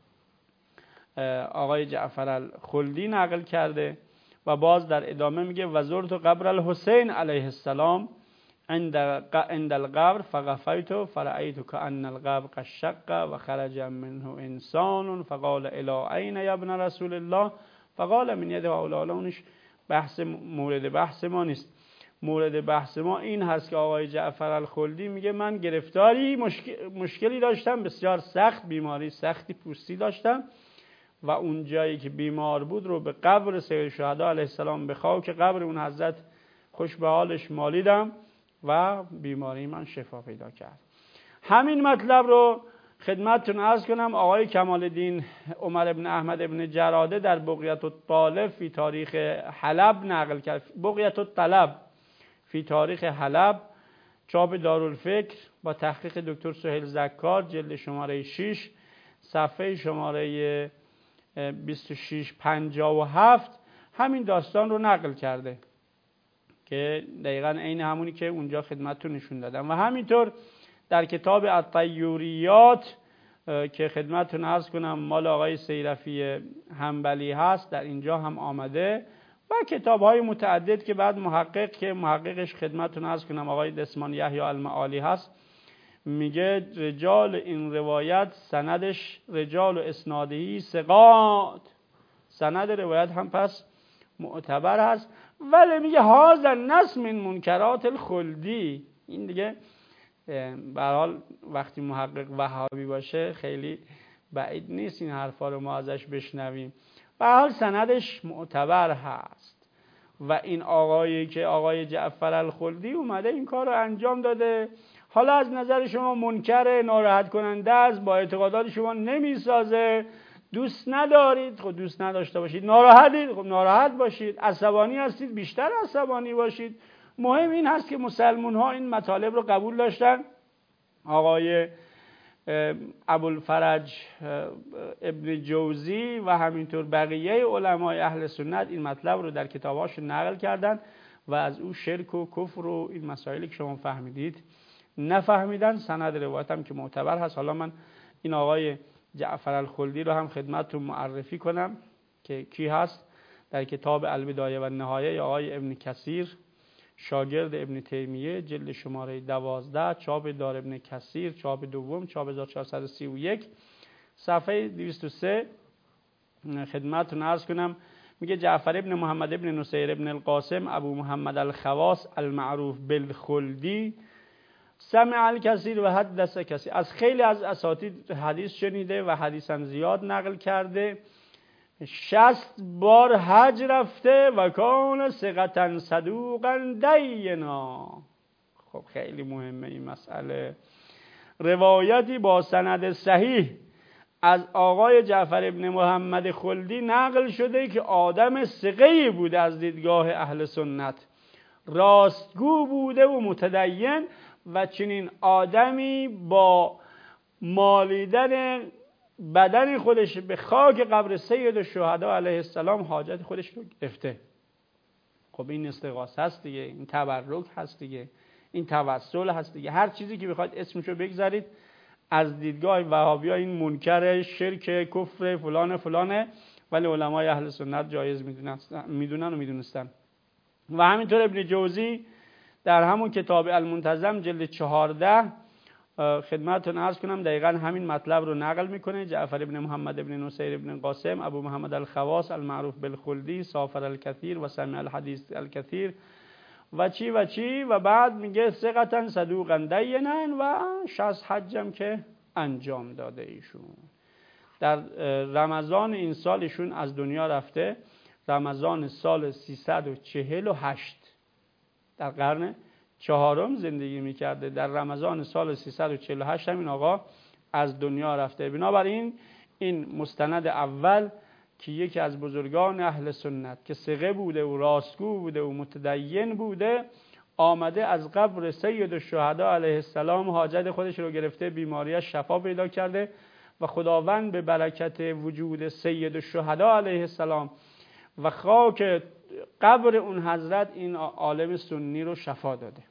Speaker 2: آقای جعفر الخلدی نقل کرده و باز در ادامه میگه وزرت قبر الحسین علیه السلام عند القبر فغفیت فرأیت کأن القبر قد شق و خرج منه انسان فقال الی این یا ابن رسول الله فقال من ید اولادونش. بحث مورد بحث ما نیست. مورد بحث ما این هست که آقای جعفر الخلدی میگه من گرفتاری مشکلی داشتم بسیار سخت، بیماری سختی پوستی داشتم و اون جایی که بیمار بود رو به قبر سید الشهدا علیه السلام، به خاک قبر اون حضرت خوش به حالش مالیدم و بیماری من شفا پیدا کرد. همین مطلب رو خدمتتون عرض کنم آقای کمال الدین عمر ابن احمد ابن جراده در بقیت الطالب فی تاریخ حلب نقل کرد. بقیت الطلب فی تاریخ حلب چاپ دارالفکر با تحقیق دکتر سهیل زکار جلد شماره 6 صفحه شماره 2657 همین داستان رو نقل کرده که دقیقاً عین همونی که اونجا خدمتتون نشون دادم. و همینطور در کتاب الطیوریات که خدمتتون عرض کنم مال آقای سیرفی حنبلی هست، در اینجا هم آمده و کتاب‌های متعدد که بعد محققش خدمتتون عرض کنم آقای دسمان یحیی المعالی هست، میگه رجال این روایت سندش رجال و اسنادهی ثقات، سند روایت هم پس معتبر هست. ولی میگه هذا النص من منکرات الخلدی. این دیگه به هر حال وقتی محقق وهابی باشه خیلی بعید نیست این حرفا رو ما ازش بشنویم. به هر حال سندش معتبر هست و این آقایی که آقای جعفر الخلدی اومده این کار رو انجام داده. حالا از نظر شما منکر، ناراحت کننده است، با اعتقادات شما نمیسازه، دوست ندارید، خب دوست نداشته باشید. ناراحتید، خب ناراحت باشید. عصبانی هستید، بیشتر عصبانی باشید. مهم این هست که مسلمان ها این مطالب رو قبول داشتن. آقای ابوالفرج ابن جوزی و همینطور بقیه علمای اهل سنت این مطلب رو در کتاباش نقل کردن و از او شرک و کفر و این مسائلی که شما فهمیدید نفهمیدن. سند روایت هم که معتبر هست. حالا من این آقای جعفر الخلدی رو هم خدمتتون معرفی کنم که کی هست. در کتاب البدایه و النهایه آقای ابن کثیر شاگرد ابن تیمیه جلد شماره 12 چاپ دار ابن کثیر چاپ دوم چاپ 1431 صفحه 203 خدمتتون عرض کنم. میگه جعفر ابن محمد ابن نصیر ابن القاسم ابو محمد الخواص المعروف بالخلدی سمع الکثیر و حدث کثیر، از خیلی از اساتید حدیث شنیده و حدیثا زیاد نقل کرده. 60 بار حج رفته و کان ثقة صدوقا دینا. خب خیلی مهمه این مسئله. روایتی با سند صحیح از آقای جعفر ابن محمد خلدی نقل شده که آدم ثقه‌ای بوده از دیدگاه اهل سنت، راستگو بوده و متدین، و چنین آدمی با مالیدن بدن خودش به خاک قبر سید الشهدا علیه السلام حاجت خودش رو گرفته. خب این استغاثه هست دیگه، این تبرک هست دیگه، این توسل هست دیگه. هر چیزی که بخواید اسمشو بگذارید از دیدگاه وهابی‌ها این منکر، شرک، کفر، فلانه، ولی علمای اهل سنت جایز میدونن و میدونستن. و همینطور ابن جوزی در همون کتاب المنتظم جلد 14 خدمتتون عرض کنم دقیقاً همین مطلب رو نقل میکنه. جعفر ابن محمد ابن نصیر ابن قاسم ابو محمد الخواص المعروف بالخلدی سافر الکثیر و سمع الحدیث الکثیر و چی و بعد میگه ثقة صدوقا دینا و 60 حجم که انجام داده ایشون. در رمضان این سال ایشون از دنیا رفته، رمضان سال 348 در قرن چهارم زندگی میکرده. در رمضان سال 348 همین آقا از دنیا رفته. بنابراین این مستند اول که یکی از بزرگان اهل سنت که ثقه بوده و راستگو بوده و متدین بوده، آمده از قبر سید الشهدا علیه السلام حاجت خودش رو گرفته، بیماریش شفا پیدا کرده و خداوند به برکت وجود سید الشهدا علیه السلام و خاک قبر اون حضرت این عالم سنی رو شفا داده.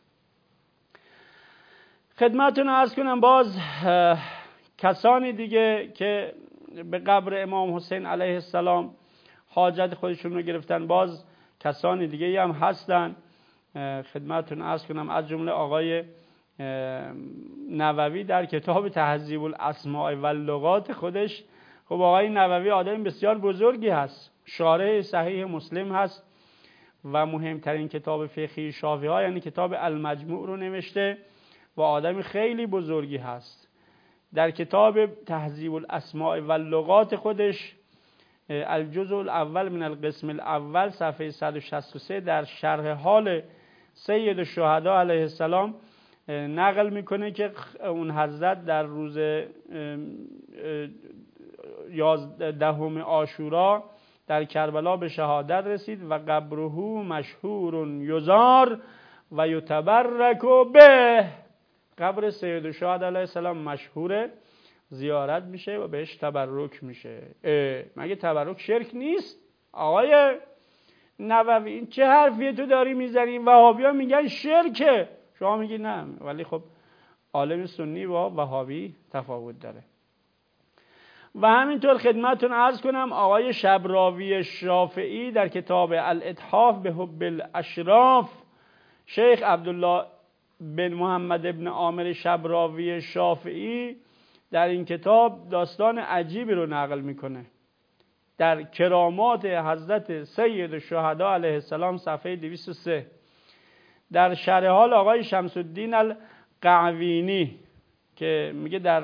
Speaker 2: خدمتتون عرض کنم باز کسانی دیگه که به قبر امام حسین علیه السلام حاجت خودشون رو گرفتن، باز کسانی دیگه هم هستن. خدمتتون عرض کنم از جمله آقای نووی در کتاب تهذیب الاسماء و اللغات خودش، خب آقای نووی آدم بسیار بزرگی هست، شارح صحیح مسلم هست و مهمترین کتاب فقهی شافعی یعنی کتاب المجموع رو نوشته و آدم خیلی بزرگی هست. در کتاب تهذیب الاسماء و اللغات خودش الجزء الاول من القسم الاول صفحه 163 در شرح حال سید الشهدا علیه السلام نقل میکنه که اون حضرت در روز 11 عاشورا در کربلا به شهادت رسید و قبره مشهور یزار و یتبرک به. قبر سید الشهدا علیه السلام مشهور، زیارت میشه و بهش تبرک میشه. مگه تبرک شرک نیست؟ آقای نووی این چه حرفیه تو داری میزنی؟ وهابی‌ها میگن شرکه، شما میگی نه. ولی خب عالم سنی و وهابی تفاوت داره. و همینطور خدمتتون عرض کنم آقای شبراوی شافعی در کتاب الاتحاف به حب الاشراف، شیخ عبدالله بن محمد ابن عامر شبراوی شافعی در این کتاب داستان عجیبی رو نقل میکنه. در کرامات حضرت سید الشهدا علیه السلام صفحه 203 در شرح حال آقای شمس الدین القعوینی که میگه در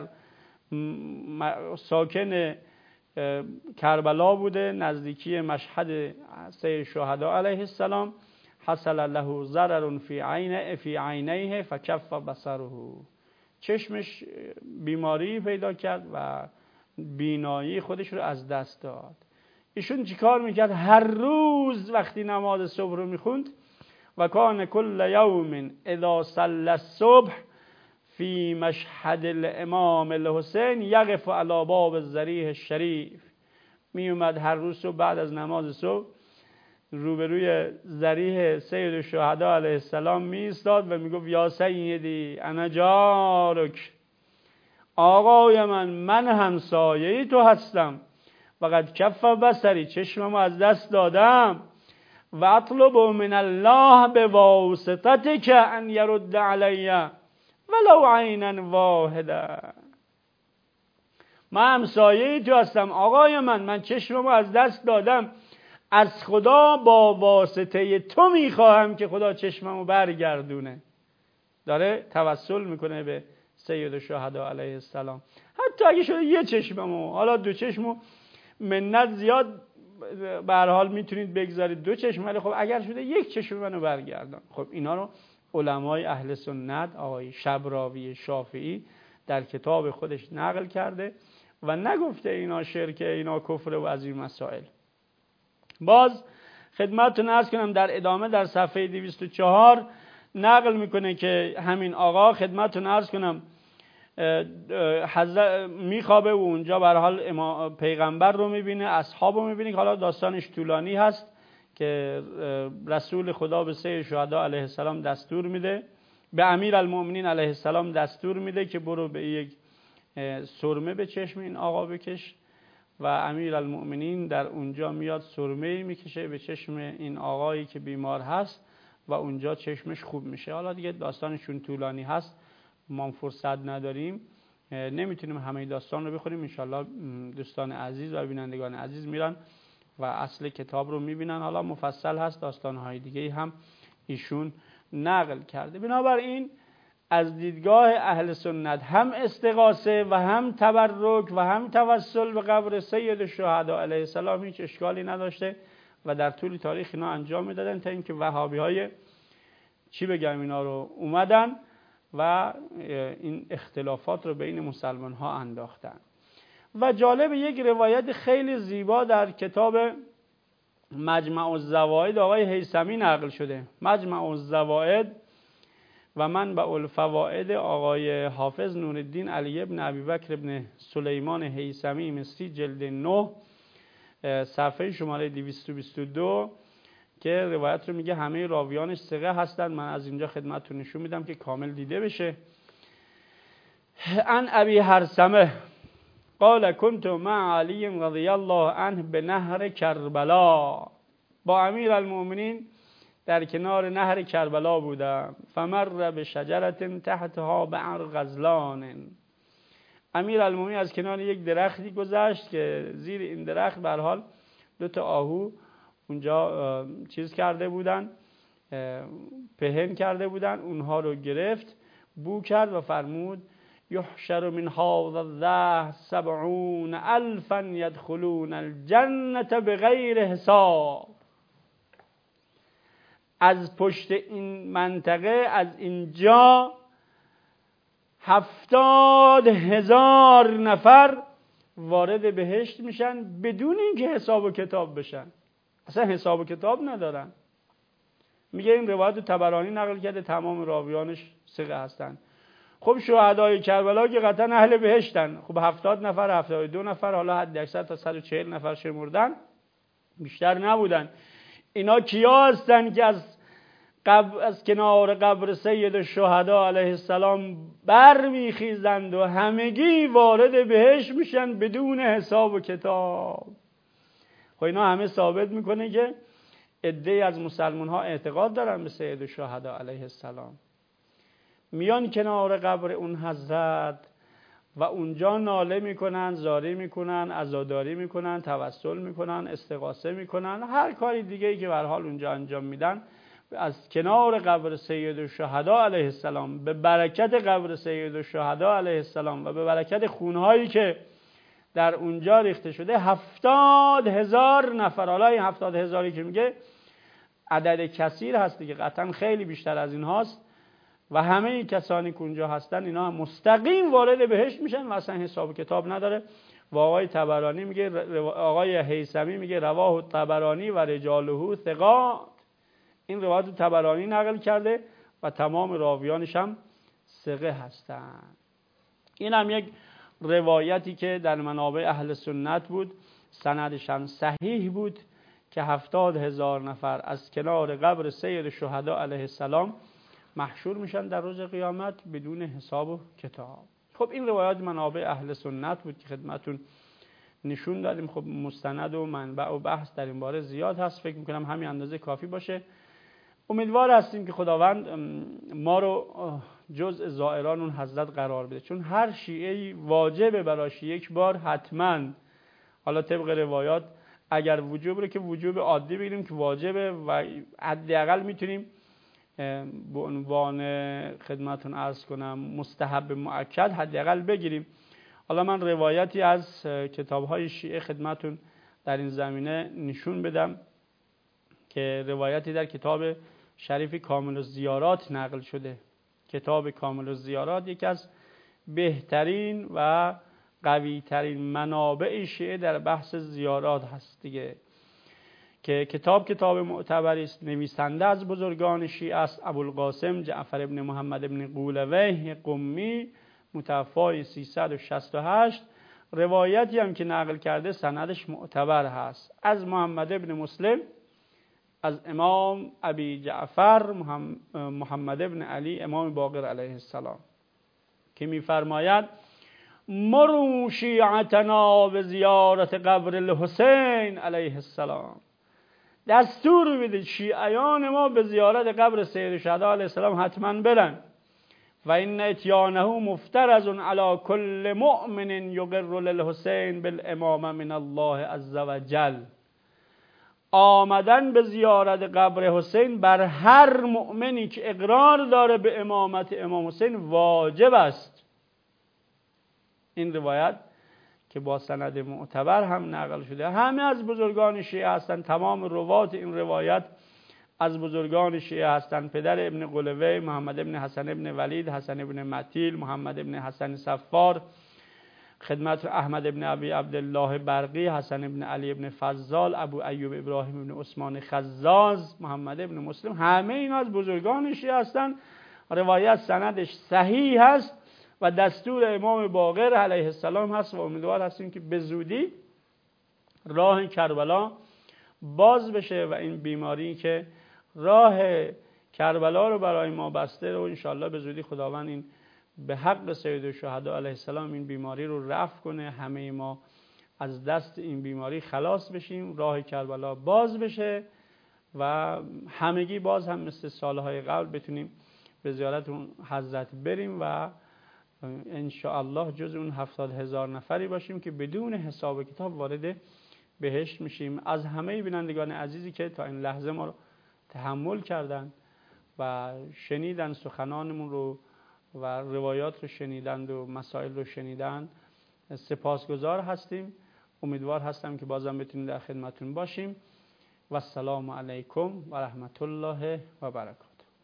Speaker 2: ساکن کربلا بوده نزدیکی مشهد سید الشهدا علیه السلام، حصل له ضرر فی عینیه فکف بصره، چشمش بیماری پیدا کرد و بینایی خودش رو از دست داد. ایشون چیکار میکرد؟ هر روز وقتی نماز صبح رو میخوند و کان کل یوم اذا صلی الصبح فی مشهد الامام الحسین یقف علی باب الضریح الشریف، می اومد هر روز صبح بعد از نماز صبح روبروی ضریح سید الشهدا علیه السلام می ایستاد و میگفت یا سیدی انا جارک، آقای من همسایه تو هستم، و قد کف بصری، چشمم از دست دادم، و اطلب من الله به واسطتک ان یرد علی ولو عینا واحده، من همسایه تو هستم آقای من چشمم از دست دادم، از خدا با واسطه تو میخواهم که خدا چشممو برگردونه. داره توسل میکنه به سید الشهدا علیه السلام. حتی اگه شده یه چشممو، حالا دو چشمو منت زیاد به هر حال میتونید بگذارید دو چشم، ولی خب اگر شده یک چشم منو برگردان. خب اینا رو علمای اهل سنت، آقای شبراوی شافعی در کتاب خودش نقل کرده و نگفته اینا شرکه، اینا کفر و از این مسائل. باز خدمتتون عرض کنم در ادامه در صفحه 204 نقل میکنه که همین آقا خدمتتون عرض کنم میخوابه و اونجا به هر حال پیغمبر رو میبینه، اصحاب رو میبینه که حالا داستانش طولانی هست که رسول خدا به سید شهدا علیه السلام دستور میده، به امیر المؤمنین علیه السلام دستور میده که برو به یک سرمه به چشم این آقا بکش و امیر المؤمنین در اونجا میاد سرمه میکشه به چشم این آقایی که بیمار هست و اونجا چشمش خوب میشه. حالا دیگه داستانشون طولانی هست، ما فرصت نداریم، نمیتونیم همه داستان رو بخوریم. انشالله دوستان عزیز و بینندگان عزیز میرن و اصل کتاب رو میبینن، حالا مفصل هست، داستانهای دیگه هم ایشون نقل کرده. بنابراین از دیدگاه اهل سنت هم استغاثه و هم تبرک و هم توسل به قبر سید الشهدا علیه السلام هیچ اشکالی نداشته و در طول تاریخ اینا انجام میدادن تا اینکه وهابی های چی بگم اینا رو اومدن و این اختلافات رو بین مسلمان ها انداختن. و جالب یک روایت خیلی زیبا در کتاب مجمع الزوائد آقای هیثمی نقل شده. مجمع الزوائد و منبع الفوائد آقای حافظ نورالدین علی ابن ابیبکر ابن سلیمان هیثمی مصری جلد 9 صفحه شماره 222 که روایت رو میگه همه راویانش ثقه هستند. من از اینجا خدمتتون نشون میدم که کامل دیده بشه. عن ابی هرثمه قال كنت مع علی رضی الله عنه به نهر کربلا، با امیر المؤمنین در کنار نهر کربلا بودم. فمر به شجرت تحتها بعر غزلان، امیر المؤمنین از کنار یک درختی گذشت که زیر این درخت به هر حال دو تا آهو اونجا چیز کرده بودن، پهن کرده بودن، اونها رو گرفت، بو کرد و فرمود یحشر من هذا الدهر 70,000 يدخلون الجنة بغیر حساب. از پشت این منطقه، از اینجا 70,000 نفر وارد بهشت میشن بدون اینکه حساب و کتاب بشن. اصلا حساب و کتاب ندارن. میگه این روایت طبرانی نقل کرده، تمام راویانش ثقه هستن. خب شهدای کربلا که قطعا اهل بهشتن. خب 70 نفر 72 نفر حالا حد اکثر تا 140 نفر شمردن، بیشتر نبودن. اینا کیا هستن که از کنار قبر سید الشهدا علیه السلام برمیخیزند و همگی وارد بهشت میشن بدون حساب و کتاب؟ خب اینا همه ثابت میکنه که عده‌ای از مسلمان ها اعتقاد دارن به سید الشهدا علیه السلام، میان کنار قبر اون حضرت و اونجا ناله میکنن، زاری میکنن، عزاداری میکنن، توسل میکنن، استغاثه میکنن، هر کاری دیگه ای که به هر حال اونجا انجام میدن. از کنار قبر سید الشهدا علیه السلام، به برکت قبر سید الشهدا علیه السلام و به برکت خونهایی که در اونجا ریخته شده 70,000 نفر. حالا این 70,000 که میگه عدد کثیر هست دیگه، قطعا خیلی بیشتر از این هاست و همه این کسانی که اونجا هستن اینا مستقیم وارد بهشت میشن و اصلا حساب کتاب نداره. و آقای طبرانی میگه، آقای هیثمی میگه رواه الطبرانی و رجاله ثقات. این روایت طبرانی نقل کرده و تمام راویانش هم ثقه هستن. این هم یک روایتی که در منابع اهل سنت بود، سندش هم صحیح بود که 70,000 نفر از کنار قبر سید شهدا علیه السلام محشور میشن در روز قیامت بدون حساب و کتاب. خب این روایات منابع اهل سنت بود که خدمتون نشون دادیم. خب مستند و منبع و بحث در این باره زیاد هست، فکر میکنم همین اندازه کافی باشه. امیدوار هستیم که خداوند ما رو جزء زائران اون حضرت قرار بده، چون هر شیعه‌ای واجبه براش یک بار حتما، حالا طبق روایات اگر وجوب رو که وجوب عادی بگیریم که واجبه و حداقل میتونیم به عنوان خدمتون عرض کنم مستحب مؤکد حداقل بگیریم. حالا من روایتی از کتاب‌های شیعه خدمتون در این زمینه نشون بدم که روایتی در کتاب شریف کامل الزیارات نقل شده. کتاب کامل الزیارات یکی از بهترین و قوی‌ترین منابع شیعه در بحث زیارات هست دیگه، که کتاب معتبری است. نویسنده از بزرگان شیعه است، ابوالقاسم جعفر ابن محمد ابن قولویه قمی، متوفی 368. روایتی هم که نقل کرده سندش معتبر هست از محمد ابن مسلم از امام ابی جعفر محمد ابن علی امام باقر علیه السلام که می‌فرماید مروا شیعتنا به زیارت قبر الحسین علیه السلام، دستور بدید شیعیان ما به زیارت قبر سید الشهدا علیه السلام حتما برن. و این اتیانه مفترض علی کل مؤمن یقر للحسین بالامامه من الله عز وجل. آمدن به زیارت قبر حسین بر هر مؤمنی که اقرار داره به امامت امام حسین واجب است. این روایت که با سند معتبر هم نقل شده، همه از بزرگان شیعه هستند. تمام روات این روایت از بزرگان شیعه هستند. پدر ابن قلوی محمد ابن حسن ابن ولید، حسن ابن متیل، محمد ابن حسن صفار، خدمت احمد ابن ابی عبدالله برقی، حسن ابن علی ابن فضال، ابو ایوب ابراهیم ابن عثمان خزاز، محمد ابن مسلم، همه اینا از بزرگان شیعه هستند. روایت سندش صحیح هست و دستور امام باقر علیه السلام هست و امیدوار هستیم که به زودی راه کربلا باز بشه و این بیماری که راه کربلا رو برای ما بسته رو انشاءالله به زودی خداوند این به حق سید الشهدا علیه السلام این بیماری رو رفع کنه، همه ما از دست این بیماری خلاص بشیم، راه کربلا باز بشه و همگی باز هم مثل سالهای قبل بتونیم به زیارت اون حضرت بریم و انشاءالله جز اون 70,000 نفری باشیم که بدون حساب کتاب وارد بهشت میشیم. از همه بینندگان عزیزی که تا این لحظه ما رو تحمل کردن و شنیدن سخنانمون رو و روایات رو شنیدند و مسائل رو شنیدن سپاسگزار هستیم. امیدوار هستم که بازم بتونیم در خدمتون باشیم و السلام علیکم و رحمت الله و برکاته.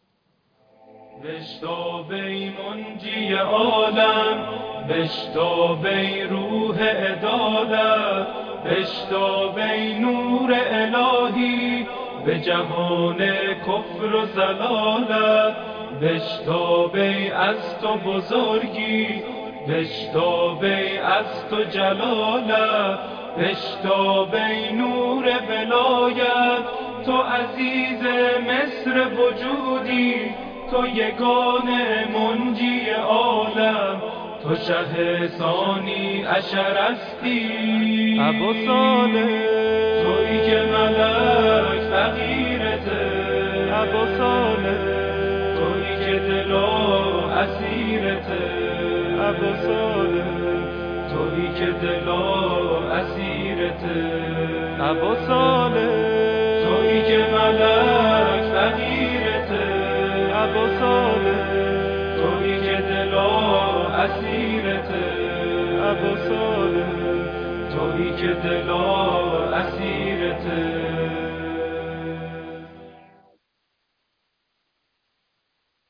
Speaker 1: بشتابی منجی عالم، بشتابی روح عدالت، بشتابی نور الهی به جهان کفر و ضلالت، بشتابی از تو بزرگی، بشتابی از تو جلالت، بشتابی نور ولایت، تو عزیز مصر وجودی، تو یگانه منجی عالم، تو شه ثانی عشر هستی
Speaker 2: ابو صالح،
Speaker 1: تویی که ملک فقیرته
Speaker 2: ابو صالح،
Speaker 1: تویی که دلا اسیرته
Speaker 2: ابو صالح،
Speaker 1: تویی که دلا اسیرته
Speaker 2: ابو صالح،
Speaker 1: تویی که ملک فقیرته
Speaker 2: ابو صالح،
Speaker 1: تویی که دلا اسیرته
Speaker 2: ابو صالح،
Speaker 1: تویی که دلا اسیرته